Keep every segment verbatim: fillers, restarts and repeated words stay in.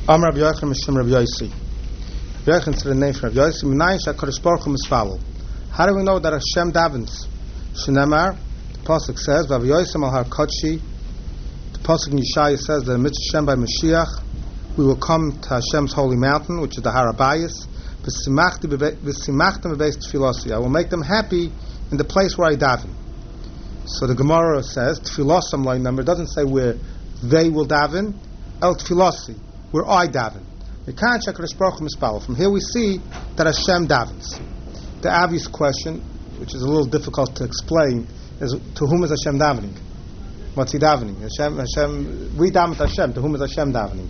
Am Rabbi Yochanan Mishum Rabbi Yossi. Rabbi Yochanan to the name from Rabbi Yossi. Minayin she'Hakadosh Baruch Hu misfalel. How do we know that Hashem davens? Shneimar, the pasuk says, "Rabbi Yosem al Har Kodshi." The pasuk in Yeshaya says that amidst Hashem by Mashiach, we will come to Hashem's holy mountain, which is the Har Habayis. V'simachtem bebeis tefilasi. I will make them happy in the place where I daven. So the Gemara says, "Tefilosam lo number." It doesn't say where they will daven. El tefilasi, where I daven. From here we see that Hashem davens. The obvious question, which is a little difficult to explain, is to whom is Hashem davening? What's he davening? Hashem, Hashem, we daven to Hashem. To whom is Hashem davening?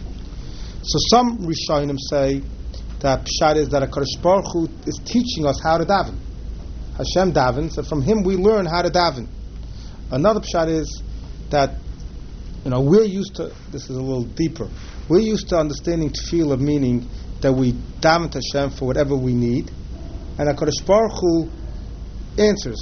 So some Rishonim say that Pshat is that HaKadosh Baruch Hu is teaching us how to daven. Hashem davens, and from him we learn how to daven. Another Pshat is that, you know, we're used to, this is a little deeper, we're used to understanding tefillah, meaning that we daven to Hashem for whatever we need, and HaKadosh Baruch Hu answers.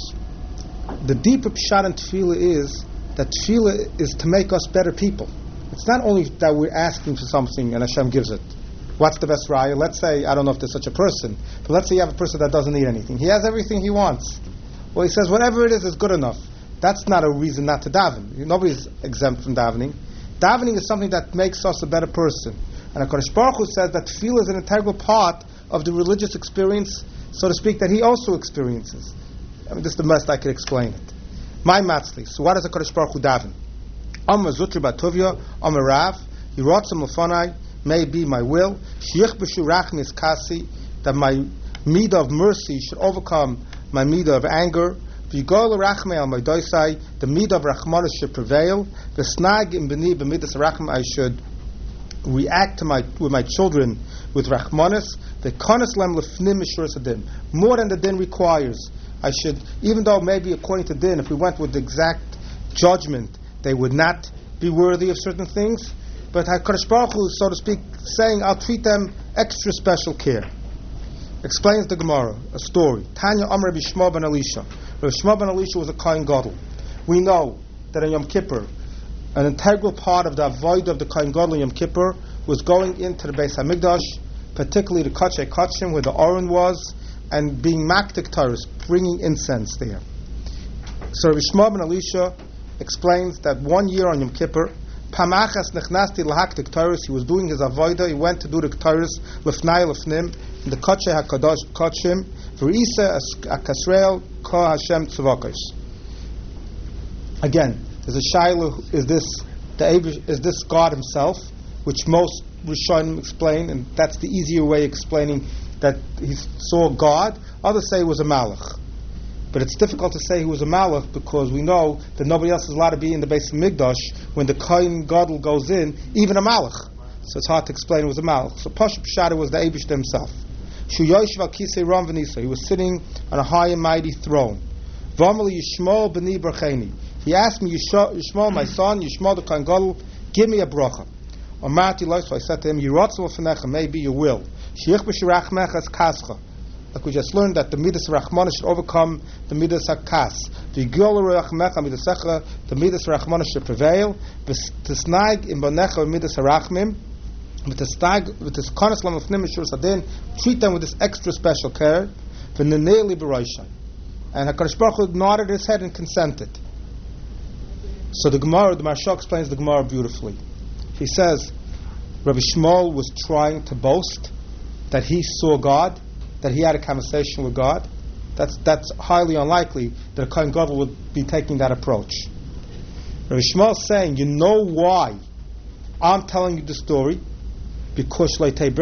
The deeper Pshat in tefillah is that tefillah is to make us better people. It's not only that we're asking for something and Hashem gives it. What's the best raya? Let's say, I don't know if there's such a person, but let's say you have a person that doesn't need anything. He has everything he wants. Well, he says, whatever it is is good enough. That's not a reason not to daven. Nobody's exempt from davening. Davening is something that makes us a better person. And HaKadosh Baruch Hu says that tefillah is an integral part of the religious experience, so to speak, that he also experiences. I mean, this is the best I could explain it. My matzli. So what does HaKadosh Baruch Hu daven? Amma zutri batuvya, amma rav, yirotzim lefanai, may be my will, shiich b'shu rachmis kasi, that my midah of mercy should overcome my midah of anger, v'yigol rachmei al ma'doisai, the midah of rachmanis should prevail, the snag in b'ni b'midas rachim, I should react to my with my children with rachmanis, the konis lem lefnim mishuras adin, more than the din requires. I should, even though maybe according to din, if we went with the exact judgment, they would not be worthy of certain things, but HaKadosh Baruch Hu, so to speak, saying, I'll treat them extra special care. Explains the Gemara, a story. Tanya Amr Rabbi Shmuel ben Elisha. Rabbi Shmuel ben Elisha was a Kohen Gadol. We know that in Yom Kippur, an integral part of the avodah of the Kohen Gadol in Yom Kippur was going into the Beis HaMikdash, particularly the Kachei Kachim, where the Aron was, and being maktik Torah, bringing incense there. So Rabbi Shmuel ben Elisha explains that one year on Yom Kippur, Pamachas nechnasti lahaktik Torah, he was doing his avodah, he went to do the Torah, lefnai lefnim, in the Kachei HaKadosh Kachim, v'isa akasrael ko Hashem tzvakos. Again, there's a shayla, is this the is this God himself, which most Rishonim explain, and that's the easier way of explaining that he saw God. Others say it was a malach. But it's difficult to say he was a malach because we know that nobody else is allowed to be in the Beis HaMikdash when the Kohen Gadol goes in, even a malach. So it's hard to explain it was a malach. So Pashup Pshat was the Eibishter himself. Shu Yoshev al Kisei Ram v'Nisa. He was sitting on a high and mighty throne. V'amali Yishmael b'ni barcheni. He asked me, Yishmael, my son, Yishmael the Kohen Gadol, give me a bracha. Amarti lo, so I said to him, Yiratzah l'fenecha, maybe you will. Shiich b'shirachmecha es kascha. Like we just learned that the midas rachmana should overcome the midas hakas. The gol rachmecha midasecha, the midas rachmana should prevail. The snag in banecha midas harachmim, with the snag with this konas lam of nimish sadin, treat them with this extra special care. The neneli b'roishay, and HaKadosh Baruch Hu nodded his head and consented. So the Gemara, the Maharsha explains the Gemara beautifully. He says, Rabbi Shmuel was trying to boast that he saw God, that he had a conversation with God. That's that's highly unlikely that a Kohen Gadol would be taking that approach. Rabbi Shmuel is saying, you know why I'm telling you the story? Because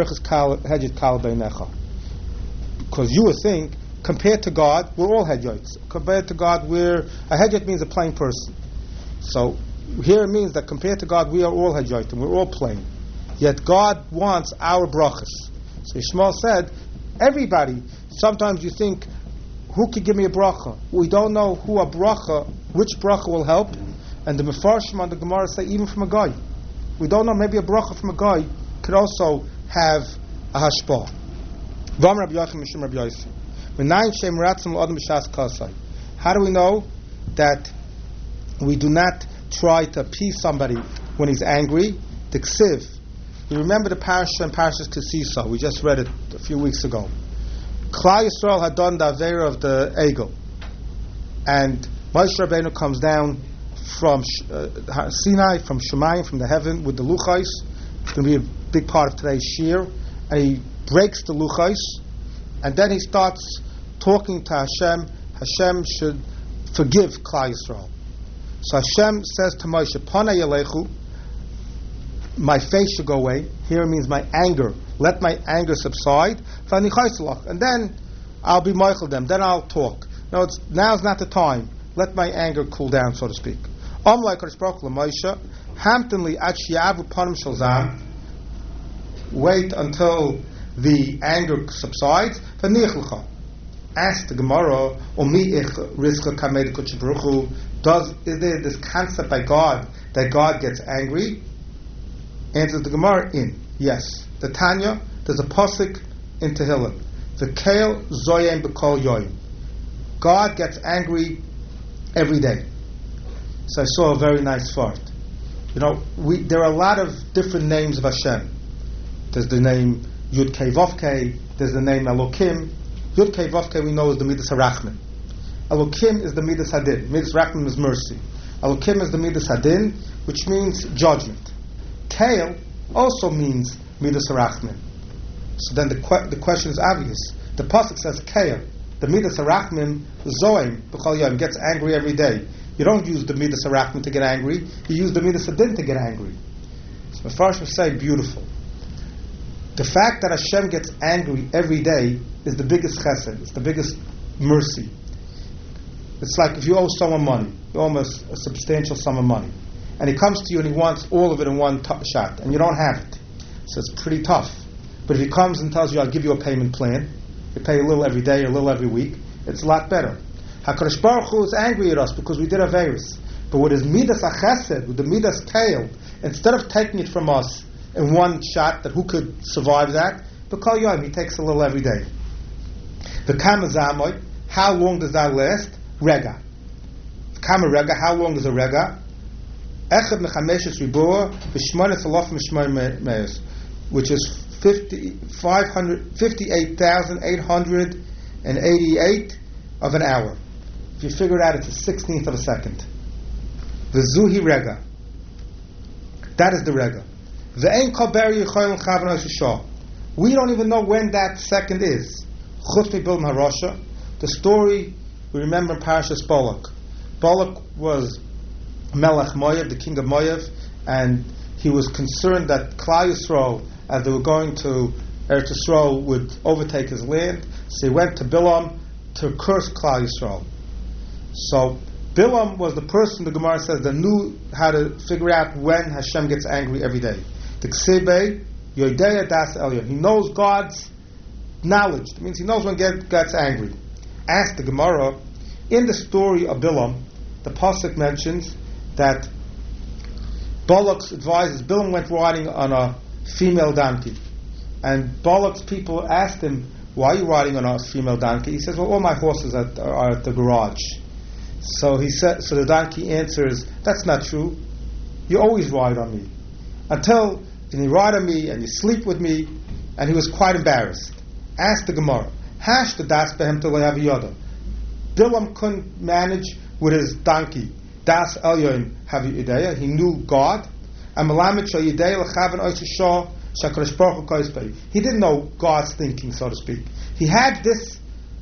because you would think, compared to God, we're all hedyots. Compared to God, we're a hedyot means a plain person. So here it means that compared to God, we are all hedyotim, we're all plain. Yet God wants our brachas. So Shmuel said, everybody, sometimes you think, who could give me a bracha? We don't know who a bracha, which bracha will help. And the Mefarshim on the Gemara say, even from a guy. We don't know, maybe a bracha from a guy could also have a hashpah. How do we know that we do not try to appease somebody when he's angry? The ksiv, We remember the parasha and Parashas Kisisa. We just read it a few weeks ago. Klal Yisrael had done the Aveira of the Egel. And Moshe Rabbeinu comes down from uh, Sinai, from Shemayim, from the heaven, with the Luchos. It's going to be a big part of today's Shir. And he breaks the Luchos. And then he starts talking to Hashem. Hashem should forgive Klal Yisrael. So Hashem says to Moshe, Panei Elechu, my face should go away. Here means my anger. Let my anger subside. And then I'll be Michael them. Then I'll talk. No, it's, now's not the time. Let my anger cool down, so to speak. Wait until the anger subsides. Ask the Gemara, does is there this concept by God that God gets angry? Answers the Gemara in yes. The Tanya, there's a pasuk in Tehillim. The Kael Zoyem B'Kol Yoyim. God gets angry every day. So I saw a very nice fart. You know, we there are a lot of different names of Hashem. There's the name Yud Kei Vav Kei. There's the name Elokim. Yud Kei Vav Kei we know is the Midas Harachman. Elokim is the Midas Hadin. Midas Harachman is mercy. Elokim is the Midas Hadin, which means judgment. Kael also means Midas Harachman. So then the que- the question is obvious. The pasuk says Kael. The Midas Harachman Zoim B'Chol Yom gets angry every day. You don't use the Midas Harachman to get angry. You use the Midas Hadin to get angry. So the Mepharshim say beautiful. The fact that Hashem gets angry every day is the biggest chesed. It's the biggest mercy. It's like if you owe someone money, you owe him a, a substantial sum of money, and he comes to you and he wants all of it in one t- shot, and you don't have it. So it's pretty tough. But if he comes and tells you, I'll give you a payment plan, you pay a little every day, or a little every week, it's a lot better. HaKadosh Baruch Hu is angry at us because we did Averis. But with his Midas HaChesed, with the Midas Kael, instead of taking it from us in one shot, that who could survive that? B'Kol Yom, he takes a little every day. The Kama Zamoy, how long does that last? Rega. Kama Rega, how long is a Rega? Echad Mechameshes Ribur, V'shmonet Alaf Mishmoy Meis, which is fifty-eight thousand eight hundred eighty-eight of an hour. If you figure it out, it's a sixteenth of a second. The Zuhi Rega. That is the Rega. The Ein Kol Beri Yichoyim Chavan Shah. We don't even know when that second is. Chutz Mibilm Harosha. The story we remember in Parashas Balak. Balak was Melech Moav, the king of Moav, and he was concerned that Klal Yisrael, as they were going to Eretz Yisrael, would overtake his land. So he went to Bilam to curse Klal Yisrael. So Bilam was the person, the Gemara says, that knew how to figure out when Hashem gets angry every day. The Ksebe, Yodeya Das Elyon. He knows God's knowledge. It means he knows when God gets angry. Ask the Gemara, in the story of Bilam, the pasuk mentions that Balak's advisors, Bilam went riding on a female donkey. And Balak's people asked him, why are you riding on a female donkey? He says, well, all my horses are, are at the garage. So he said, so the donkey answers, that's not true. You always ride on me. Until and you ride on me and you sleep with me. And he was quite embarrassed. Asked the Gemara, Hash the das behem to le'av yoda. Bilam couldn't manage with his donkey. Das elyon have ideya. He knew God. And melamed shal yideya lechavan oishashah shakadosh baruch hu koisbei. He didn't know God's thinking, so to speak. He had this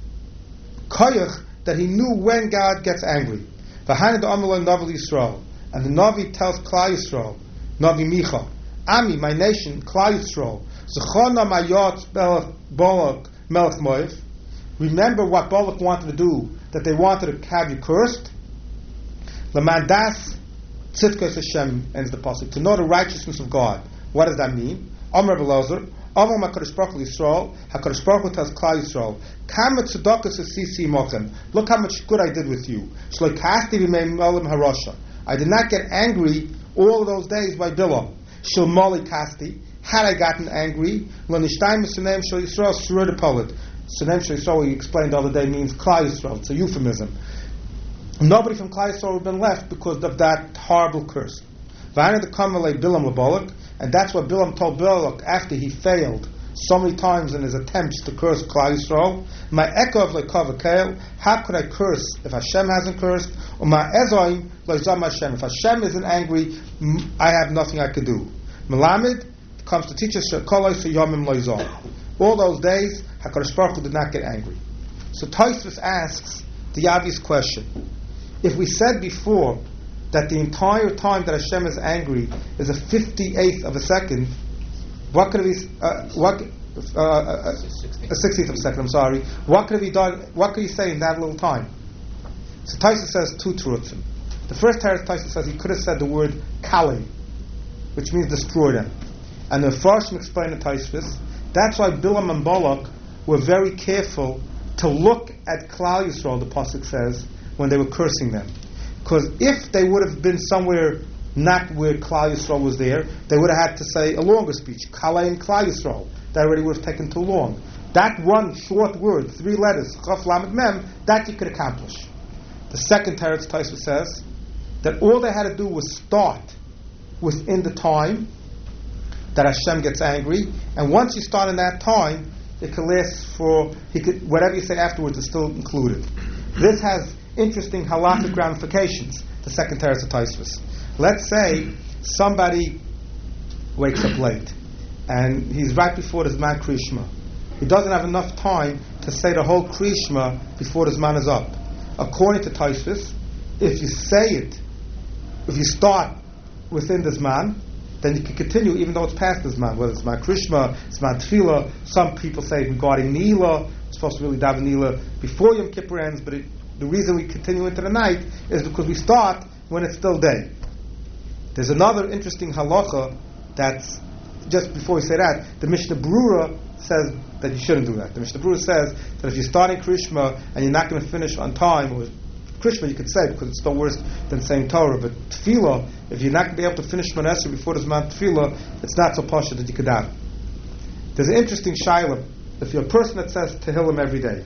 koyach that he knew when God gets angry. V'hana the amalei Navi Yisrael, and the Navi tells Klal Yisrael, Navi Micha, Ami, my nation, Klal Yisrael, Zechona mayot Balak Melech Moav. Remember what Balak wanted to do, that they wanted to have you cursed. Lamandas Tzidkos Hashem ends the pasuk, to know the righteousness of God. What does that mean? Amar Belazar, Amar HaKadosh Baruch Hu Yisrael, HaKadosh Baruch Hu tells Klal Yisrael, Kama tzedakos asisi mochem. Look how much good I did with you. Shloi kasti v'mei molim harasha. I did not get angry all of those days by Bilam. Shil moli kasti. Had I gotten angry, l'nishtayim sunem shel Yisrael surah de polit. Sunem shel Yisrael, we explained the other day, means Klal Yisrael. It's a euphemism. Nobody from Klal Yisrael would have been left because of that horrible curse. V'ana the kamalei Bilam lebolak, And that's what Bilam told Balak after he failed so many times in his attempts to curse Klal Yisrael. My echo of Leikavakel, how could I curse if Hashem hasn't cursed? Or my ezoim Leizam Hashem. If Hashem isn't angry, I have nothing I could do. Melamed comes to teach us Yomim Leizam. All those days, HaKadosh Baruch Hu did not get angry. So Tosfos asks the obvious question: if we said before that the entire time that Hashem is angry is a fifty-eighth of a second, what could he uh, what uh, uh, a sixteenth of a second? I'm sorry. What could he done? What could he say in that little time? So Tosfos says two truths. The first teretz Tosfos says he could have said the word kali, which means destroy them. And the Farshim explain the Tosfos. That's why Bilam and Balak were very careful to look at Klal Yisrael, the pasuk says, when they were cursing them. Because if they would have been somewhere not where Klal Yisrael was there, they would have had to say a longer speech. Kalei and Klal Yisrael. That already would have taken too long. That one short word, three letters, Chaf Lamed Mem, that you could accomplish. The second teretz Tosfos says that all they had to do was start within the time that Hashem gets angry, and once you start in that time, it can last for, he could, whatever you say afterwards is still included. This has interesting halakhic ramifications, the second teretz of Tosfos. Let's say somebody wakes up late, and he's right before the Zman Krishma. He doesn't have enough time to say the whole Krishma before the Zman is up. According to Tosfos, if you say it, if you start within the Zman, then you can continue even though it's past the Zman, whether it's Zman Krishma, Zman Tefillah. Some people say regarding Nila, it's supposed to really daven Nila before Yom Kippur ends, but it, the reason we continue into the night is because we start when it's still day. There's another interesting halacha that's, just before we say that, the Mishnah Brura says that you shouldn't do that. The Mishnah Brura says that if you're starting Krishma and you're not going to finish on time, or Krishma you could say because it's still worse than saying Torah, but Tefillah, if you're not going to be able to finish Shemona Esrei before the Zman Tefillah, it's not so pasha that you could daven. There's an interesting shayla. If you're a person that says Tehillim every day,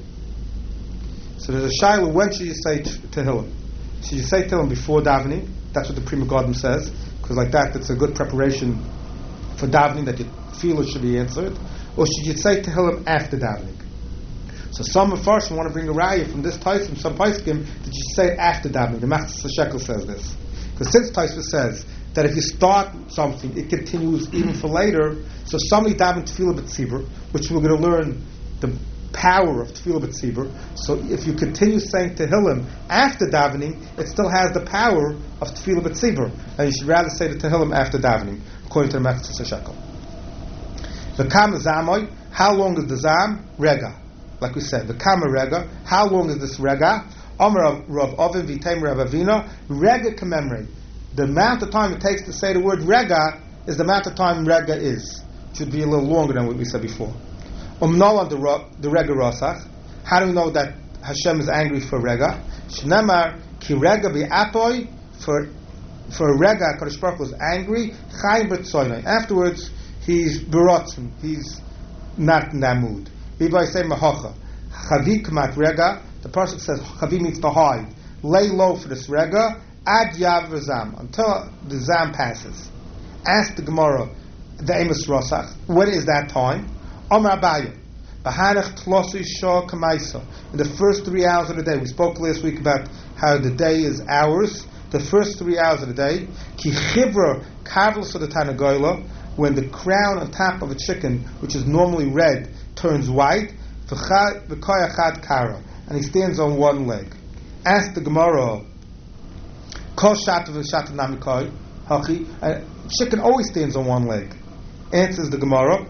so there's a shayla, when should you say Tehillim? Should you say Tehillim before davening? That's what the Pri Megadim says, because like that, it's a good preparation for davening that your tefillah should be answered. Or should you say Tehillim after davening? So some of us want to bring a raya from this Tosfos, some Poskim, that you say it after davening. The Machzor Shekel says this. Because since Tosfos says that if you start something, it continues even for later, so somebody daven Tefillah B'tzibur, which we're going to learn the power of Tefillah B'tzibur. So if you continue saying Tehillim after davening, it still has the power of Tefillah B'tzibur. And you should rather say the Tehillim after davening, according to the Machzor Shekel. The Kama Zamoy, how long is the Zam? Rega. Like we said, the Kama Rega, how long is this Rega? Omer Rav Ovin Vitem Rav Avina, Rega commemorate. The amount of time it takes to say the word Rega is the amount of time Rega is. It should be a little longer than what we said before. Umnolan the Rega Rosach. How do we know that Hashem is angry for Rega? Shnemar Ki Rega Bi Apoy, for for Rega, Kadosh Baruch Hu is angry. Chayim B'tzoynai. Afterwards, he's berotzen. He's not in that mood. B'vay say Mahocha. Chavi K'mat Rega. The person says Chavi means to hide. Lay low for this Rega. Ad Yav Zam, until the Zam passes. Ask the Gemara, the Amos Rosach, when is that time? Omar Abaye. B'hanach Tlosi Shah Kamaisa. In the first three hours of the day. We spoke last week about how the day is hours. The first three hours of the day. Ki Chivra Kavlos of the Tanagoyla, when the crown on top of a chicken, which is normally red, turns white. V'koyachad Kara. And he stands on one leg. Ask the Gemara, Kol Shata v'Shata Namikoi Hachi. Chicken always stands on one leg. Answers the Gemara,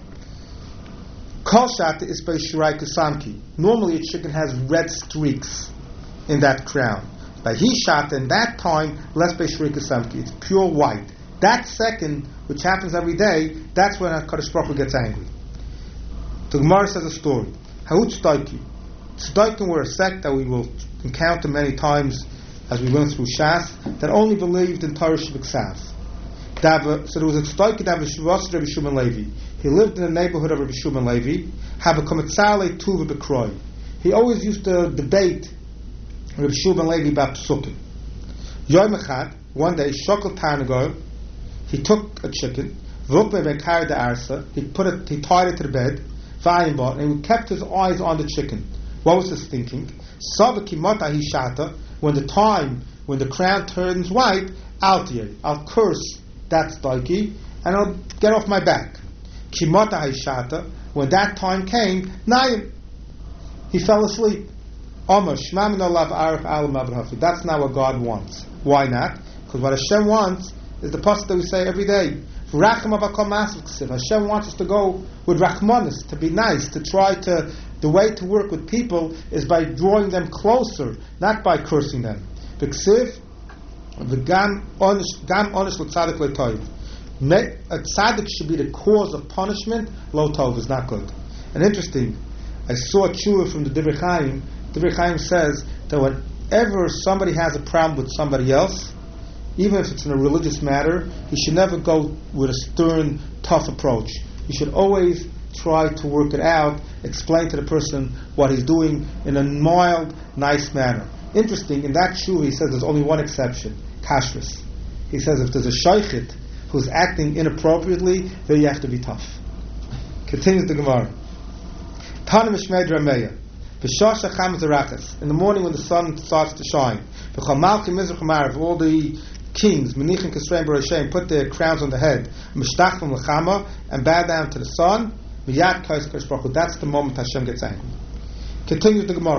Kol Shata is by Shirai Kasamki. Normally a chicken has red streaks in that crown. By He Shata, in that time, less by Shirai Kasamki. It's pure white. That second, which happens every day, that's when HaKadosh Baruch Hu gets angry. The Gemara says a story. Ha'ut Tzdoikim. Tzdoikim were a sect that we will encounter many times as we went through Shas, that only believed in Torah Shebiksav. So there was a Tzdoikim that was Rabbi Shimon Levi. He lived in the neighborhood of Rabbi Shimon Levi. Have a kometzale tuva b'kroi. He always used to debate Rabbi Shimon Levi about Psukim. Yom Echad, one day, shokol tarnagol, he took a chicken, Vukbe carried the arsa. He put it. He tied it to the bed. Vayimba, and he kept his eyes on the chicken. What was his thinking? Savakimata hishata. When the time, when the crown turns white, Altier, I'll curse that stoiki, and I'll get off my back. Kimata hishata. When that time came, Nayim, he fell asleep. That's not what God wants. Why not? Because what Hashem wants is the pasuk that we say every day. Hashem wants us to go with rachmanis, to be nice, to try to. The way to work with people is by drawing them closer, not by cursing them. A tzaddik should be the cause of punishment. Lo tov is not good. And interesting, I saw a tshuva from the Divrei Chaim. Divrei Chaim says that whenever somebody has a problem with somebody else, even if it's in a religious matter, he should never go with a stern, tough approach. He should always try to work it out, explain to the person what he's doing in a mild, nice manner. Interesting, in that tshuva he says there's only one exception, kashrus. He says if there's a shaykhit who's acting inappropriately, then you have to be tough. Continues the Gemara. Tana mishmed rameya. In the morning when the sun starts to shine, all the kings, Menichin, Kisrein, Barashem, put their crowns on the head, and bow down to the sun, that's the moment Hashem gets angry. Continues the Gemara.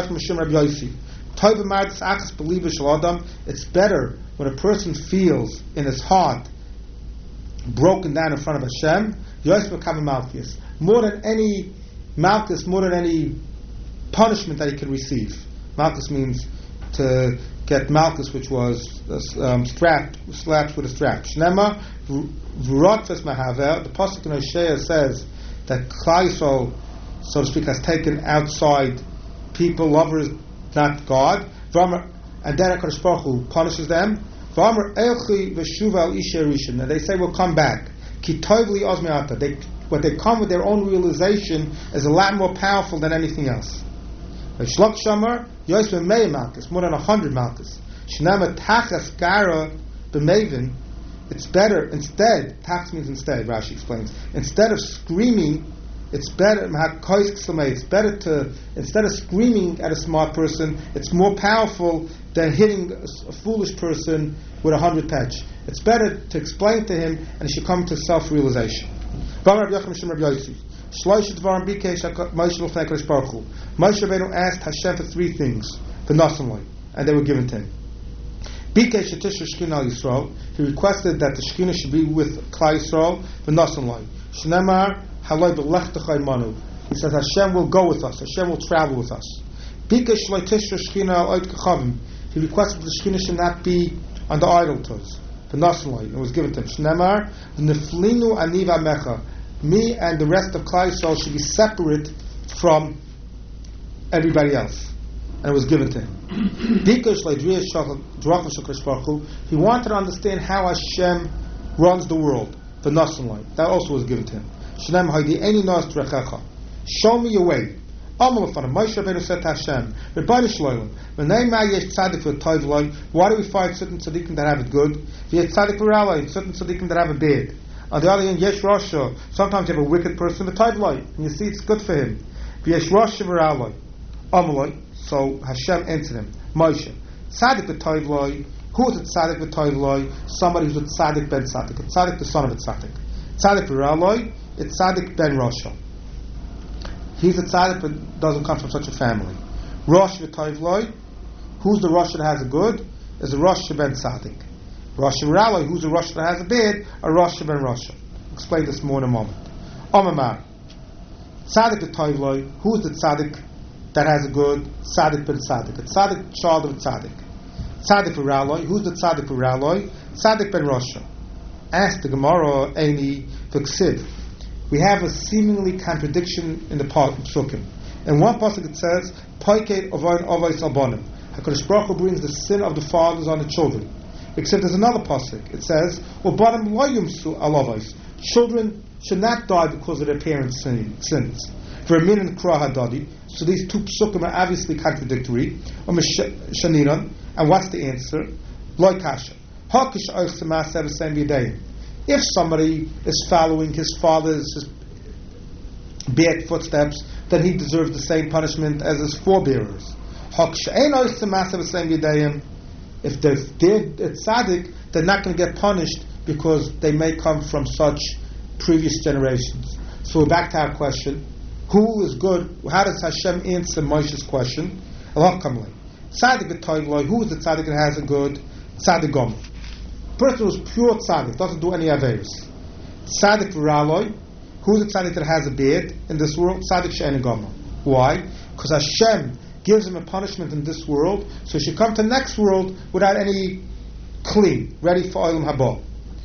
It's better when a person feels in his heart broken down in front of Hashem, more than any malchus, more than any punishment that he can receive. Malchus means to get malchus, which was um, strapped, slapped with a strap. Shnema v'rotves mahavel. The pasuk in Hosea says that Klal Yisrael, so to speak, has taken outside people, lovers, not God. And then HaKadosh Baruch Hu punishes them. And they say, we'll come back. They, what they come with their own realization is a lot more powerful than anything else. Shlok Shamar, Yosef Mei Malchus, more than a hundred Malchus. Shnama Tachas Gara B'Mevin, it's better, instead, Tachas means instead, Rashi explains, instead of screaming, it's better, it's better to, instead of screaming at a smart person, it's more powerful than hitting a foolish person with a hundred patch. It's better to explain to him, and he should come to self-realization. Moshe Rabbeinu asked Hashem for three things, for Nasanloi, and they were given to him. He requested that the Shekhinah should be with Klal Yisrael, for Nasanloi. He says Hashem will go with us, Hashem will travel with us. He requested that the Shekhinah should not be on the idolaters, for Nasanloi, and it was given to him. Me and the rest of Klal Yisrael should be separate from everybody else. And it was given to him. He wanted to understand how Hashem runs the world. The Nasanloi. That also was given to him. Show me your way. Moshe Rabbeinu said to Hashem, why do we find certain tzaddikim that have it good? And certain tzaddikim that have it bad. On the other hand, Yesh Rasha, sometimes you have a wicked person, the Tavloi, and you see it's good for him. Yesh Rasha v'Raloi, Amaloi. So Hashem answered him, Moshe, Tzaddik v'Tavloi. Who is a Tzaddik v'Tavloi? Somebody who's a Tzaddik ben Tzaddik, a Tzaddik the son of a Tzaddik. Tzaddik v'Raloi, it's Tzaddik ben Rasha. He's a Tzaddik but doesn't come from such a family. Rosh v'Tavloi, who's the Rosh that has a good? Is a Rosh ben Tzaddik. Rosh Raloi, who's a Rosh that has a bid, a Rosh ben Rosh. Explain this more in a moment. Omamar, Tzaddik the Toivloi, who's the Tzaddik that has a good? Tzaddik ben Tzaddik, a Tzaddik child of a Tzaddik. Tzaddik for Raloi, who's the Tzaddik for Raloi? Tzaddik ben Rosh. Ask the Gemara, Eini v'Ksiv. We have a seemingly contradiction in the Psukim. In one pasuk it says, Poiket ovoin ovos albonim. HaKadosh Baruch Hu brings the sin of the fathers on the children. Except there's another pasuk. It says, "Ubanim lo yumsu alavos." Children should not die because of their parents' sins. For a minute kra hadadi. So these two psukim are obviously contradictory. And what's the answer? Lo kasha. Hakish oich semasev same b'yadayim. If somebody is following his father's bad footsteps, then he deserves the same punishment as his forebearers. If they're, they're tzaddik, they're not going to get punished because they may come from such previous generations. So we're back to our question: who is good? How does Hashem answer Moshe's question? Tzaddik b'toivloi. Who is the tzaddik that has a good tzaddik gomer? Person who's pure tzaddik, doesn't do any averos. Tzaddik v'raloi. Who is the tzaddik that has a bad in this world? Tzaddik she'en gomer. Why? Because Hashem gives him a punishment in this world, so he should come to the next world without any clean, ready for olam haba.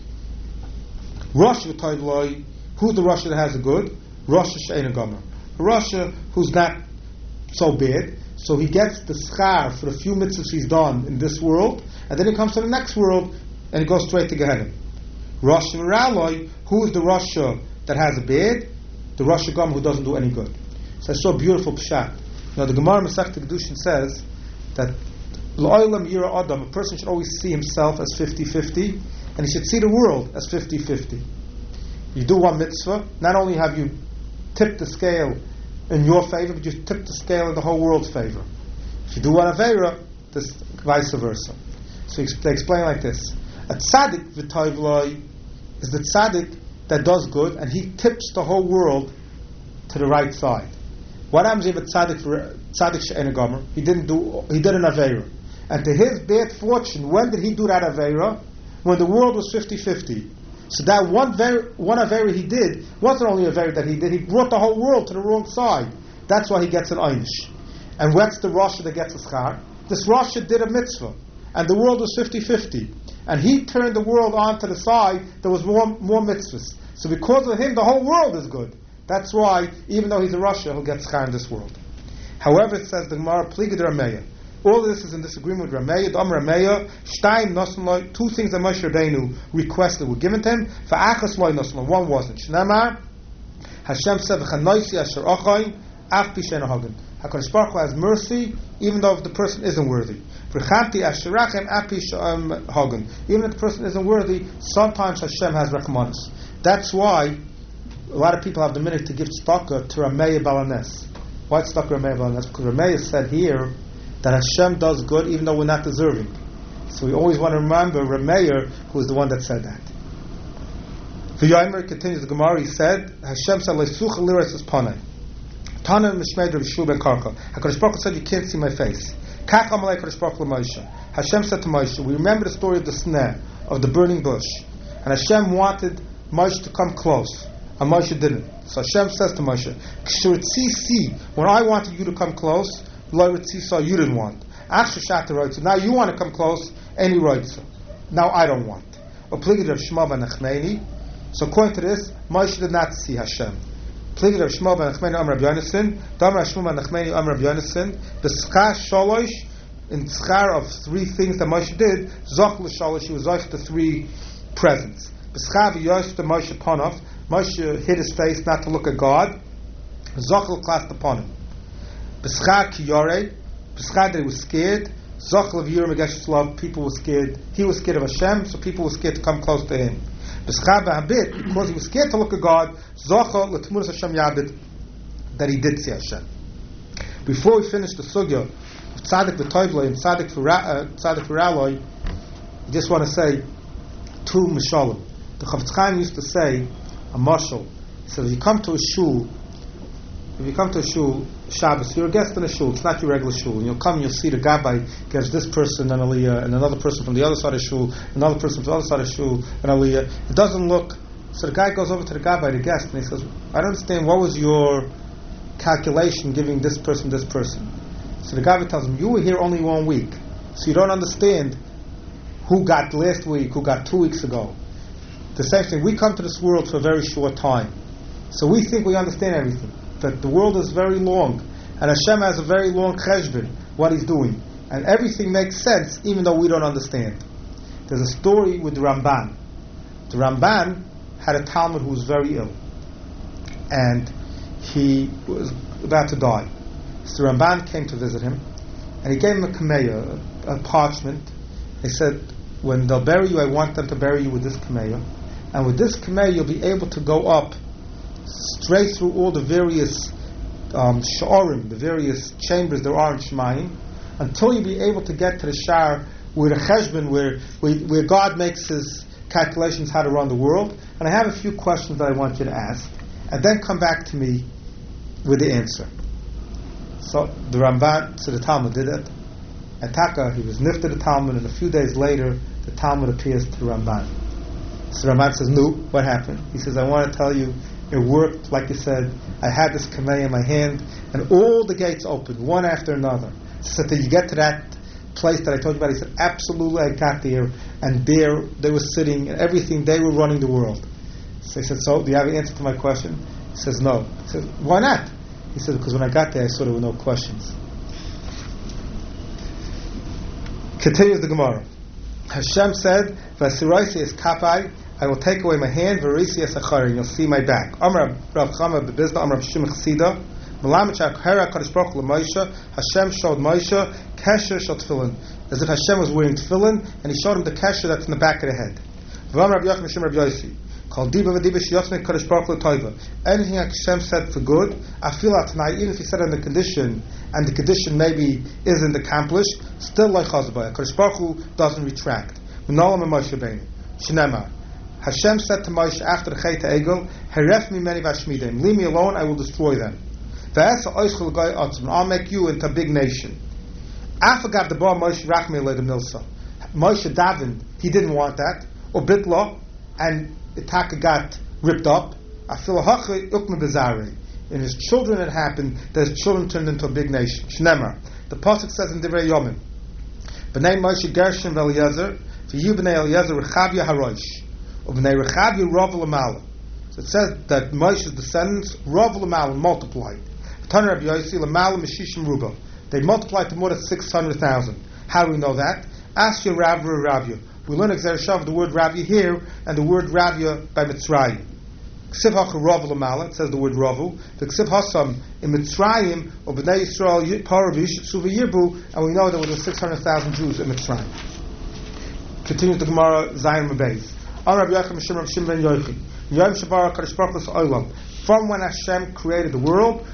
Rosh v'toivloi. Who's the Rosh that has a good? Rosh she'en gomer. A Rosh who's not so bad, so he gets the schar for the few mitzvahs he's done in this world, and then he comes to the next world and he goes straight to Gehenna. Rosh v'raloi. Who is the Rosh that has a bad? The Rosh Gomer who doesn't do any good. So it's so beautiful pshat. Now the Gemara Masechta Kedushin says that L'olam yira adam, a person should always see himself as fifty-fifty, and he should see the world as fifty-fifty. You do one mitzvah, not only have you tipped the scale in your favor, but you tip the scale in the whole world's favor. If you do one aveira, this vice versa. So they explain like this: a tzaddik v'toivloi is the tzaddik that does good, and he tips the whole world to the right side. What happens if a tzaddik tzaddik she'en gomer? He didn't do. He did an aveira, and to his bad fortune, when did he do that aveira? When the world was fifty-fifty. So that one ver- one avera he did wasn't only a avera that he did, he brought the whole world to the wrong side. That's why he gets an einish. And what's the Rosh that gets a schar? This Rosh did a mitzvah, and the world was fifty-fifty. And he turned the world onto the side that was more more mitzvahs. So because of him, the whole world is good. That's why, even though he's a Rosh, he'll get schar in this world. However, it says the Gemara, Pligid Rameya. All of this is in disagreement with Rameya. Dam Rameya, Shtayim Nosnloi, two things that Moshe Rabbeinu requested were given to him. For Achas Loi Nosnloi, one wasn't. Shnamar, Hashem said, V'chanoisi asher ochayim, af pi she'en hagen. HaKadosh Baruch Hu has mercy, even though if the person isn't worthy. V'chanti asher rachem, af pi she'en hagen. Even if the person isn't worthy, sometimes Hashem has rachmanis. That's why a lot of people have the minute to give tzedakah to Rameya Balanes. Why tzedakah Rameya Balanes? Because Rameya said here that Hashem does good even though we're not deserving. So we always want to remember Rameir, who is the one that said that. The Yomer continues the Gemara, he said, Hashem said, Leisuch liras es panai. Tana mishmeid Rav Yeshua ben Karka. HaKadosh Baruch Hu said, you can't see my face. Kach amalei HaKadosh Baruch Hu Moshe. Hashem said to Moshe, we remember the story of the sneh, of the burning bush. And Hashem wanted Moshe to come close. And Moshe didn't. So Hashem says to Moshe, K'shur when I wanted you to come close, so you didn't want. Now you want to come close, any right. Now I don't want. So according to this, Moshe did not see Hashem. Pligid of Shmuel ben Nachmani Amar Rabbi Yonasan, Damar Shmuel ben Nachmani Amar Rabbi Yonasan, the schar shalosh, in schar of three things that Moshe did, Zoch l'shalosh, he was like the three presents. B'schar v'yosh the Moshe Panav, Moshe hid his face not to look at God, Zoch l'klas upon him. B'schar kiyore, b'schar that he was scared, Zoch l'viyur megeshes love, people were scared, he was scared of Hashem, so people were scared to come close to him. B'schar v'habit, because he was scared to look at God, Zocha l'tmuras Hashem yabit, that he did see Hashem. Before we finish the sugya of Tzaddik v'Toivloi and Tzaddik v'Raloi, I just want to say two mishalim. The Chafetz Chaim used to say a mashal. He said, if you come to a shul, if you come to a shul, Shabbos, you're a guest in a shul, it's not your regular shul, and you'll come and you'll see the gabbai gives this person an aliyah, and another person from the other side of the shul, another person from the other side of the shul, an aliyah. It doesn't look, so the guy goes over to the gabbai, the guest, and he says, I don't understand, what was your calculation giving this person this person? So the gabbai tells him, you were here only one week, so you don't understand who got last week, who got two weeks ago. The same thing, we come to this world for a very short time, so we think we understand everything. That the world is very long, and Hashem has a very long cheshbon, what He's doing, and everything makes sense even though we don't understand. There's a story with the Ramban. The Ramban had a Talmud who was very ill, and he was about to die. So the Ramban came to visit him, and he gave him a kameya, a, a parchment. He said, when they'll bury you, I want them to bury you with this kameya. And with this kamei, you'll be able to go up straight through all the various um, sha'arim, the various chambers there are in Shemayim, until you'll be able to get to the shar where the cheshbon, where, where where God makes his calculations how to run the world. And I have a few questions that I want you to ask, and then come back to me with the answer. So the Ramban, so the Talmud did it. At Taka, he was nifted the Talmud, and a few days later, the Talmud appears to the Ramban. So the Ramban says, "No, what happened?" He says, "I want to tell you, it worked like you said. I had this kamei in my hand, and all the gates opened, one after another. So that you get to that place that I told you about." He said, "Absolutely, I got there, and there they were sitting, and everything, they were running the world." So he said, "So, do you have an answer to my question?" He says, "No." He says, "Why not?" He said, "Because when I got there, I saw there were no questions." Continues the Gemara. Hashem said, "V'asiraisi es kapai, I will take away my hand, v'arisi es achari, and you'll see my back." Amar Rav Chama b'Bizna, Amar Rav Shimon Chasida, Malamet shakara Kadosh Baruch Hu l'Moshe, Hashem showed Moshe kesher shel tefillin, as if Hashem was wearing tefillin, and he showed him the kesher that's in the back of the head. V'amar Rav Yochanan Shem Rav Yosi, Kol diba v'diba sheyotzmei Kadosh Baruch Hu l'toiva. Anything Hashem said for good, I feel that tonight, even if he said it in the condition, and the condition maybe isn't accomplished, still like chazbah. Kadosh Baruch Hu doesn't retract. V'nolam Moshe Rabbeinu. Shneimar. Hashem said to Moshe after the Chet Egel, "Heref mimeni v'ashmidem, leave me alone, I will destroy them. V'esa oischel goy otzim, I'll make you into a big nation." Afagav the bar Moshe rachmei le the milsa. Moshe davened, he didn't want that. Or bitla, and Itaka got ripped up. Afil hachay ukme bezarei. In his children it happened that his children turned into a big nation. Shneimar. The pasuk says in Divrei Yomim, "B'nei Moshe Gershon v'Eliezer, v'yu b'nei Eliezer Rechavia harosh, u'b'nei Rechavia Rav l'Mala." So it says that Moshe's descendants Rav l'Mala multiplied. Tana Rabbi Yosi l'Mala Meshishim Ruba. They multiplied to more than six hundred thousand. How do we know that? Ask your Rav or Ravya. We learn Exerishav the word Ravya here and the word Ravya by Mitzrayim. Ksiv hacha Rav l'Mala, it says the word Ravu. The Ksiv hasam in Mitzrayim or B'nai Yisrael Paravish Suva Yirbu, and we know there were six hundred thousand Jews in Mitzrayim. Continues the Gemara Zayin Mabez. Am Rabbi Yochanan Shem Rav Shimon ben Yochi. Yom Shabara Kadosh Baruch Hu Olam. From when Hashem created the world,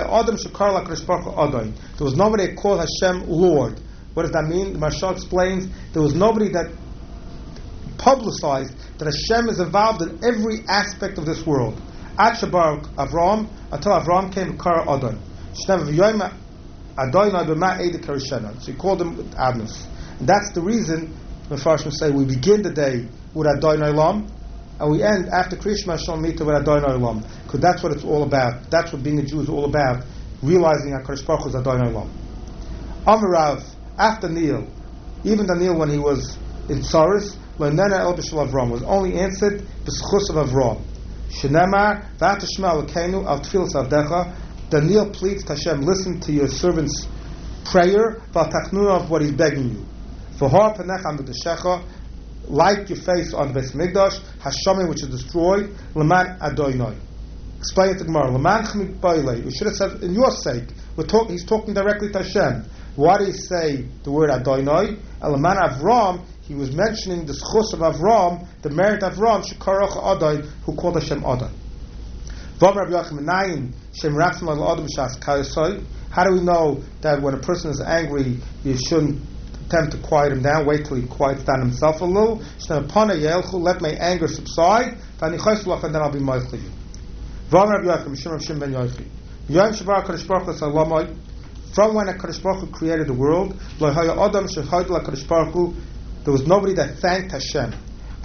there was nobody that called Hashem Lord. What does that mean? The Maharsha explains there was nobody that publicized that Hashem is involved in every aspect of this world. Ad Shabarak Avram, until Avram came to Kara Adon. So he called him Adnos. And that's the reason the Mepharshim say we begin the day with Adonai Olam, and we end after Kriyas Shema Mita with Adonai Olam, because that's what it's all about. That's what being a Jew is all about, realizing that HaKadosh Baruch Hu is Adonai Olam. Amarav, after Neil, even Daniel when he was in Tsaris, L'nena El B'Shel Avram, was only answered B'Schus of Avram. Shenemar, V'ata Shema Elokeinu Al Tfilas Avdecha. Daniel pleads to Hashem, listen to your servant's prayer, V'al Tachnuna of what he's begging you. V'har Panecha Amudashecha, light your face on the Beis Mikdash, Hashamim which is destroyed, L'man Adonai. Explain it to Gemara. L'man Chmik Bailei. We should have said, in your sake, we're talk, he's talking directly to Hashem. Why do you say the word Adonai? And L'man Avram, he was mentioning the schus of Avram, the merit of Avram, Shekarach Adai, who called Hashem Adai. How do we know that when a person is angry, you shouldn't attempt to quiet him down, wait till he quiets down himself a little? Let my anger subside, and then I'll be mindful of you. From when HaKadosh Baruch Hu created the world, there was nobody that thanked Hashem.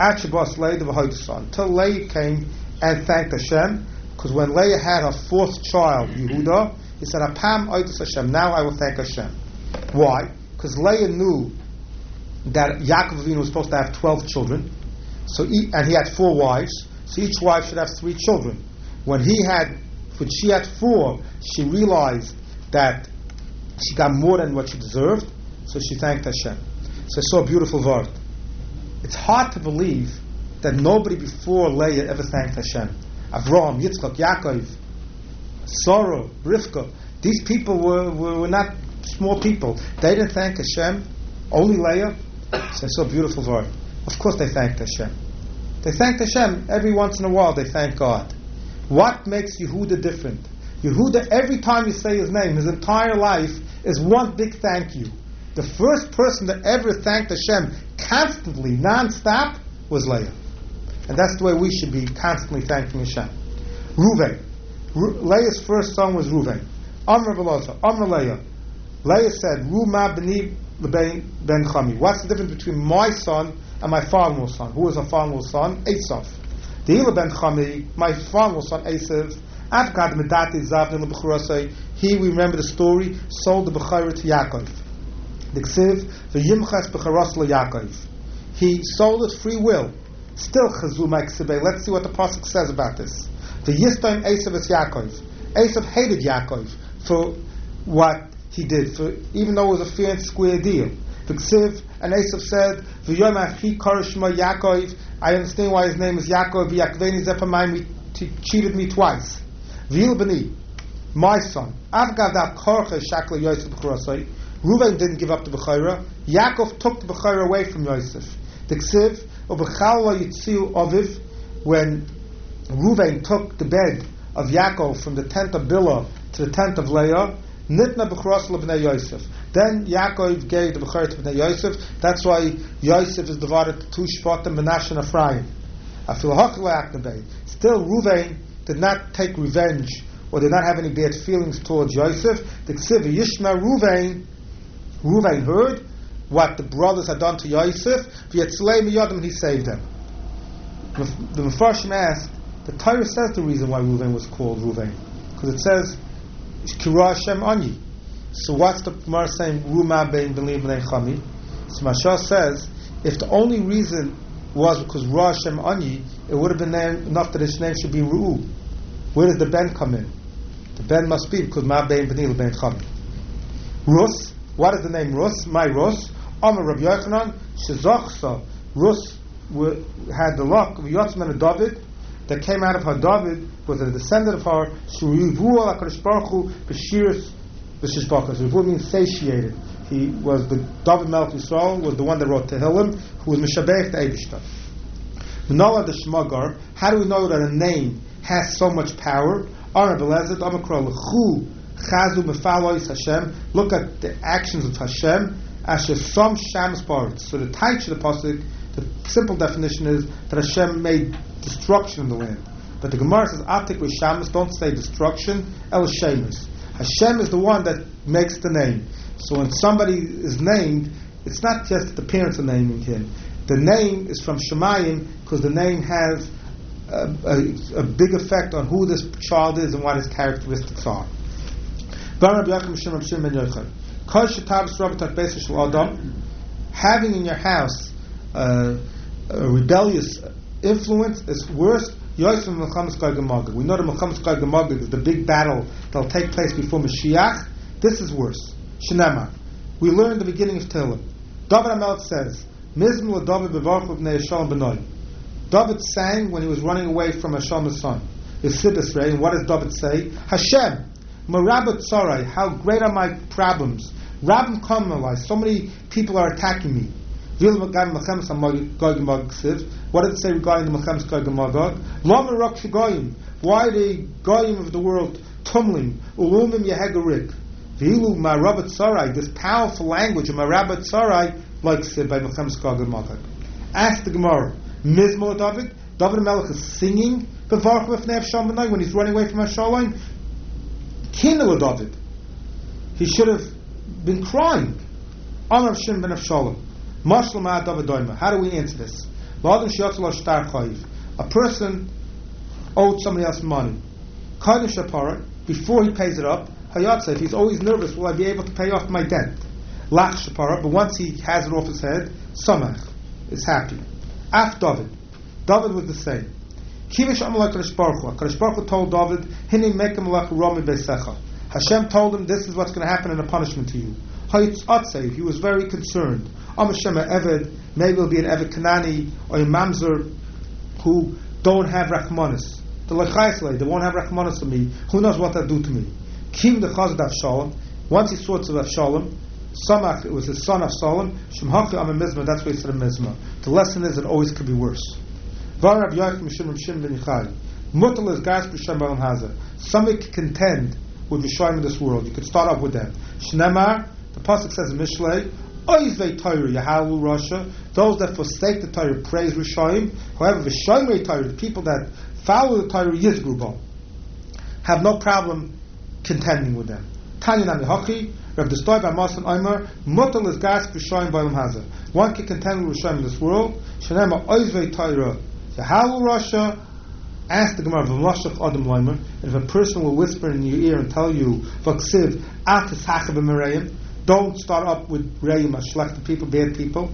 Until Leah came and thanked Hashem, because when Leah had her fourth child, Yehuda, he said, Apam oitus Hashem, now I will thank Hashem. Why? Because Leah knew that Yaakov Avinu was supposed to have twelve children, so he, and he had four wives, so each wife should have three children. When he had, when she had four, she realized that she got more than what she deserved, so she thanked Hashem. So I saw a beautiful word. It's hard to believe that nobody before Leah ever thanked Hashem. Avraham, Yitzchak, Yaakov, Sarah, Rivka, these people were, were, were not small people. They didn't thank Hashem, only Leah. So I saw a beautiful word. Of course they thanked Hashem. They thanked Hashem every once in a while. They thank God. What makes Yehuda different? Yehuda, every time you say his name, his entire life is one big thank you. The first person that ever thanked Hashem constantly, non-stop, was Leah. And that's the way we should be, constantly thanking Hashem. Ruvain. Ru- Leah's first son was Ruvain. Amr Veloza. Amr Leah. Leah said, Ruma b'ni ben Chami. What's the difference between my son and my father-in-law's son? Who was her father-in-law's son? Esav. The Ila ben Chami, my father-in-law's son, Esav. He, we remember the story, sold the Bechorah to Yaakov. The Ksiv, the Yimchas Becharos le Yaakov. He sold it free will. Still Chazum Ksibe. Let's see what the pasuk says about this. The Yistain Esav is Yaakov. Esav hated Yaakov for what he did, for even though it was a fair and square deal. The Ksiv and Esav said, "V'yom achi karishma Yaakov." I understand why his name is Yaakov. V'yakveni zepamayim. He cheated me twice. V'il b'ni, my son. Avgav korcha shakla Yosef b'chorasai. Reuven didn't give up the Bechorah. Yaakov took the Bechorah away from Yosef. The Ksiv ubechalva yitziu aviv, when Reuven took the bed of Yaakov from the tent of Bilhah to the tent of Leah, nitna b'choras lebnei Yosef. Then Yaakov gave the Bechorah to Bnei Yosef. That's why Yosef is divided to two shvatim, Menashe and Ephraim. Afil hachla aknebei. Still, Reuven did not take revenge or did not have any bad feelings towards Yosef. The Ksiv Yishma Reuven, Reuven heard what the brothers had done to Yosef. V'yetzlei miyadim, he saved them. The Mefarshim asked, the Torah says the reason why Reuven was called Reuven, because it says Kira Hashem Ani. So what's the Gemara saying? Ruma bein b'nei b'nei Chami. So Mashal says, if the only reason was because Ra Hashem Ani, it would have been enough that his name should be Ru'u. Where does the Ben come in? The Ben must be because Ma bein b'nei b'nei Chami. Rus. What is the name Rus? My Rus. Amar Rabbi Yochanan Shezochsa. Rus had the luck of Yotzman and David that came out of her. David was a descendant of her. Shurivu al HaKadosh Baruch Hu b'shiras b'shishbachas. Rivu means satiated. He was the David Melech Yisrael was the one that wrote Tehillim, who was Mishabech the Eibishter. Manola the Shmagar. How do we know that a name has so much power? Amar Belezet Amar Kral Chu Chazu Mefalois Hashem. Look at the actions of Hashem. Asher Som Shams Baritz. So the Taich of the pasuk, the simple definition is that Hashem made destruction in the land. But the Gemara says Atik Rishams, don't say destruction. El Shemus. Hashem is the one that makes the name. So when somebody is named, it's not just the parents are naming him. The name is from Shemayim because the name has a, a, a big effect on who this child is and what his characteristics are. Having in your house uh, a rebellious influence is worse. We know the Melchamas Gog and Magog is the big battle that will take place before Mashiach. This is worse. Shenema. We learned the beginning of Tehillim. David HaMelech says, Mizmor David bevarchu b'nei Yishalom b'noi. David sang when he was running away from Hashalom's son. Yisibisrei, and what does David say? Hashem, Marabat Sarai, how great are my problems. Rabim Kamalai, so many people are attacking me. What did it say regarding the Melchamas Gog and Magog? Lama Rak Shagoyim. Why the Goyim of the world tumbling? Ulumim Yehegarik. Vilu Marabat Sarai, this powerful language of Marabat Sarai, like said by Melchamas Gog and Magog. Ask the Gemara, Mizmor David, David HaMelech is singing when he's running away from Hashalom. Kinel David, he should have been crying. Amar Shim ben Avshalom. How do we answer this? A person owed somebody else money. Before he pays it up, if he's always nervous, will I be able to pay off my debt? But once he has it off his head, Samach is happy. Af David. David was the same. HaKadosh Baruch Hu told David, Hashem told him, this is what's going to happen in a punishment to you. He was very concerned. Eved, maybe it'll be an Eved Kanani or a Mamzer who don't have Rachmanis. The Lechaisle, they won't have Rachmanis on me. Who knows what they'll do to me? Kim the Chazad Avshalom. Once he saw it of Avshalom, Samach, it was his son Avshalom. Shemhachi Am Mizma. That's why he said a Mizma. The lesson is it always could be worse. Var Rabbi Yochanan Mishum Rav Shimon ben Yochai. Mutal is gas b'shem b'olam hazeh. Somebody can contend with Rishoyim in this world. You could start off with them. Shnemar, the pasuk says in Mishlei, Oizvei Torah Yahalu Rasha. Those that forsake the Torah praise Rishoyim. However, Rishoyim Torah, the people that follow the Torah Yizgrubo, have no problem contending with them. Tanya Nami Hachi, Rav Destoy B'Amasan Omer, Mutal is gas b'shoyim b'olam hazeh. One can contend with Rishoyim in this world. Shnemar Oizvei Torah Yahalu Rasha. Ask the Gemara, V'mashach Adam Leimer, if a person will whisper in your ear and tell you, V'ksiv, Atis Hachav Merayim, don't start up with Reim, Ashlech, the people, bad people.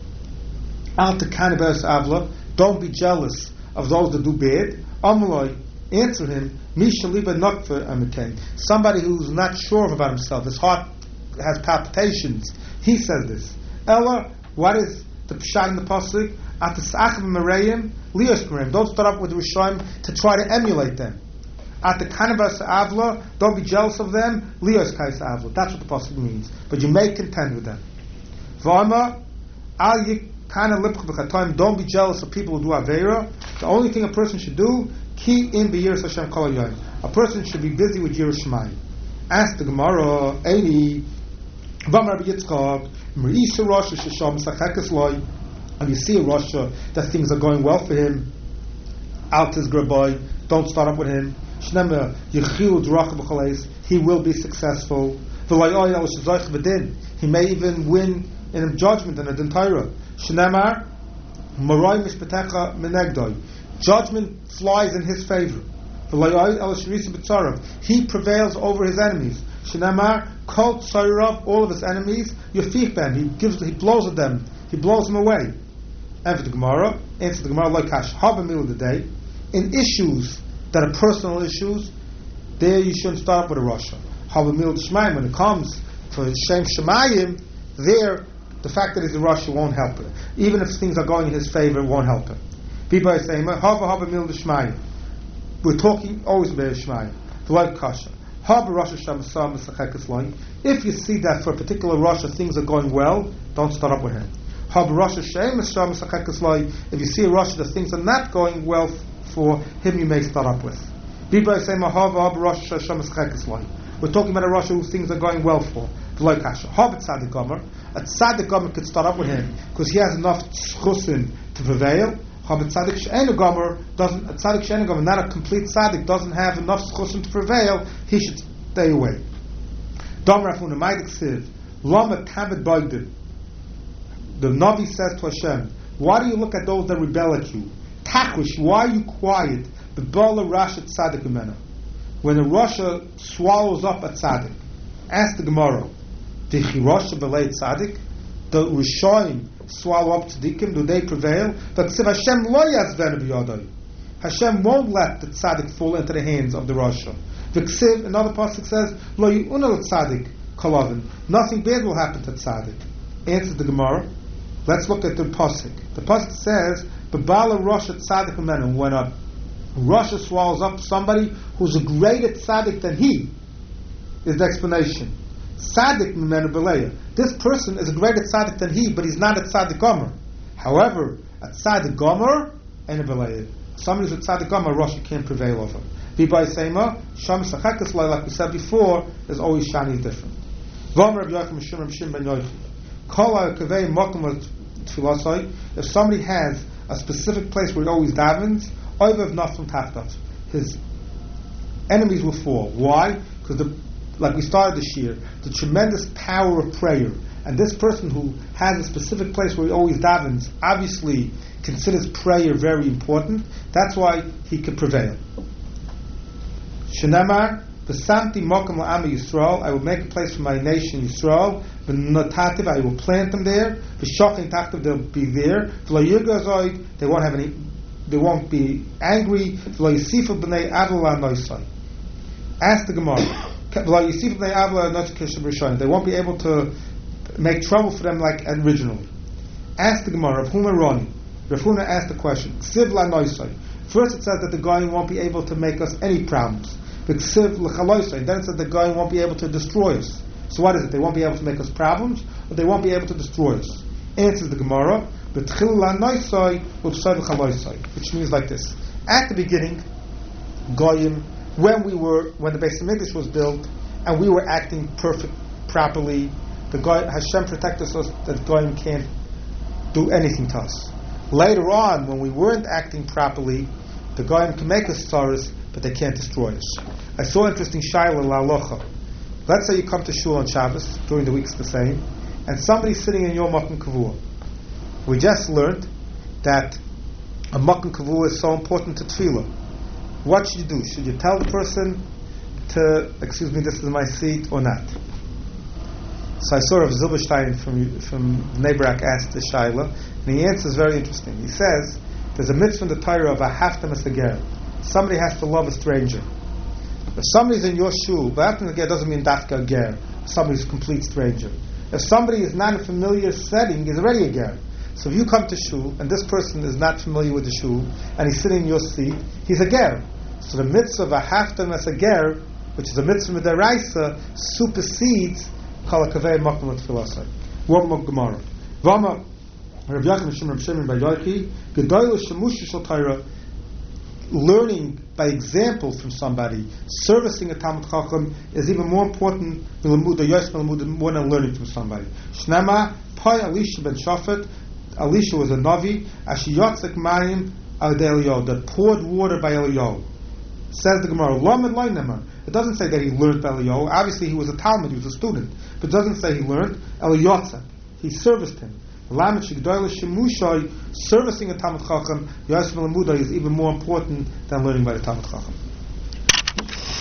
Al Tekanibas Avla, don't be jealous of those that do bad. Amaloi, answer him, Misha Liba Nokfa Amiken, somebody who's not sure about himself, his heart has palpitations. He says this. Ella, what is the Pshat in the Pasuk? Atis Hachav Merayim, Lios Merayim, don't start up with Rishoyim to try to emulate them. At the Kanabas Avla, don't be jealous of them. Lios Kais Avla, that's what the pasuk means. But you may contend with them. V'ama al yikana lipch b'chatoim, don't be jealous of people who do aveira. The only thing a person should do, ki in b'yiras Hashem kol hayom. A person should be busy with yiras Shemayim. Ask the Gemara, Eini, Vam Rabbi Yitzchak, M'risa Rosh Shesham Sachakas Loi. And you see a Rasha that things are going well for him, Altis Graboy, don't start up with him. Shnemer Yechiu Drach B'Chalais, he will be successful. V'Layoy Al Shazoich V'Din, he may even win in a judgment in a Din Torah. Shnemer Maroi Mishpatecha Menegdoi, judgment flies in his favor. V'Layoy Al Shirisa B'Tzarav, he prevails over his enemies. Shnemer Kol Tzarav, all of his enemies, Yafich Ben, he gives, he blows at them, he blows them away. And for the Gemara, answer the Gemara like Hash, have a meal of the day. In issues that are personal issues, there you shouldn't start with a Rasha. Have a meal of Shemayim. When it comes to Shem Shemayim, there, the fact that he's a Rasha won't help him. Even if things are going in his favor, it won't help him. Bibai Seima, have a have a meal of Shemayim. We're talking always about Shemayim. The like Kasha. Have a Rasha Shamasam Mesachekas Loi. If you see that for a particular Rasha things are going well, don't start up with him. If you see a Rasha that things are not going well for him, you may start up with. We're talking about a Rasha who things are going well for. A Tzaddik Gomer could start up with him because he has enough chusin to prevail. A Tzaddik She'enu Gomer doesn't. A Tzaddik She'enu Gomer, not a complete Tzaddik, doesn't have enough chusin to prevail. He should stay away. Dom Rafuna Maidik Siv Lama Kabed Bagdid. The Navi says to Hashem, why do you look at those that rebel at you? Takwish, why are you quiet? The Bala Rasha Tzaddik Imena. When a Rasha swallows up a Tzaddik, ask the Gemara, did Rasha belay Tzaddik? The Rishoyim swallow up Tzaddikim, do they prevail? But Hashem lo yazvenu b'yadai. Hashem won't let the Tzaddik fall into the hands of the Rasha. V'ksiv, another pasuk says, lo yi'una l'Tzaddik kolavin. Nothing bad will happen to Tzaddik. Answers the Gemara. Let's look at the pasuk. The pasuk says, "B'bala Rasha tzaddik imenu." When a Rasha swallows up somebody who's a greater tzaddik than he, is the explanation. Tzaddik imenu b'leya. This person is a greater tzaddik than he, but he's not a tzaddik gomer. However, a tzaddik gomer and a b'leya. Somebody who's a tzaddik gomer, Rasha can't prevail over. V'bay seima sham sachakas like we said before, there's always shani different. V'am Rabbi Yochanan Mishum Rav Shimon ben Yochai. If somebody has a specific place where he always davens, his enemies will fall. Why? Because, the, like we started this year, the tremendous power of prayer, and this person who has a specific place where he always davens, obviously considers prayer very important. That's why he could prevail. Shenamar, V'samti mokum la'am Yisrael, I will make a place for my nation Yisrael. V'notativ, I will plant them there. V'shochin tachtiv, they'll be there. V'layirgazoid, they won't have any, they won't be angry. V'layisifu b'nei avla noisai. Ask the Gemara. V'layisifu b'nei avla noisai. They won't be able to make trouble for them like originally. Ask the Gemara. Rav Huna Roni. Rav Huna asked the question. Ksiv la noisai. First it says that the guy won't be able to make us any problems. Then it says the guy won't be able to destroy us. So what is it? They won't be able to make us problems, or they won't be able to destroy us? Answers the Gemara. which means like this. At the beginning, Goyim, when we were, when the Beis Hamikdash was built, and we were acting perfect, properly, the Goy, Hashem protected us that Goyim can't do anything to us. Later on, when we weren't acting properly, the Goyim can make us tzaras, but they can't destroy us. I saw an interesting shaila la'alocha. Let's say you come to shul on Shabbos, during the week's the same, and somebody's sitting in your makom kavua. We just learned that a makom kavua is so important to tefillah. What should you do? Should you tell the person to, excuse me, this is my seat, or not? So I saw Rav Zilberstein from from Bnei Brak asked the shaila, and the answer is very interesting. He says there's a mitzvah in the Torah of a haftam es hager. Somebody has to love a stranger. If somebody's in your shul, but haftam es hager doesn't mean dafka ger. Somebody's a complete stranger. If somebody is not in a familiar setting, he's already a ger. So if you come to shul and this person is not familiar with the shul and he's sitting in your seat, he's a ger. So the mitzvah of a haftam es hager, which is a mitzvah midaraisa, supersedes kol hakavei makom l'tfilasai. One more Gemara. Vama Rav Yachim Shem Rav Shimon Bar Yochi Gedoyle Shemush Shel Torah. Learning by example from somebody, servicing a Talmud Chacham is even more important than more than learning from somebody. Shnema Pai Elisha ben Shafet. Elisha was a Navi. Ashi Yotzek Mayim al Eliyahu, that poured water by Eliyahu. Says the Gemara, Lamed Lo Nemar. It doesn't say that he learned by Eliyahu. Obviously, he was a Talmud, he was a student, but it doesn't say he learned. Eliyahu, he serviced him. Servicing a Talmud Chacham, Yosef Lamudai, is even more important than learning by the Talmud Chacham.